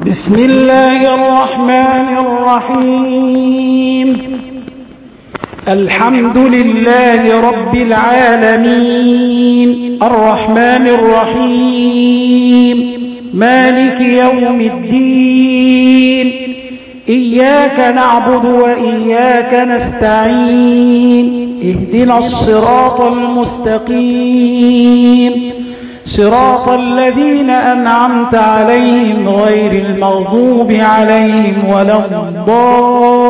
بسم الله الرحمن الرحيم. الحمد لله رب العالمين الرحمن الرحيم مالك يوم الدين. إياك نعبد وإياك نستعين. اهدنا الصراط المستقيم صراط الذين أنعمت عليهم غير المغضوب عليهم ولا الضالين.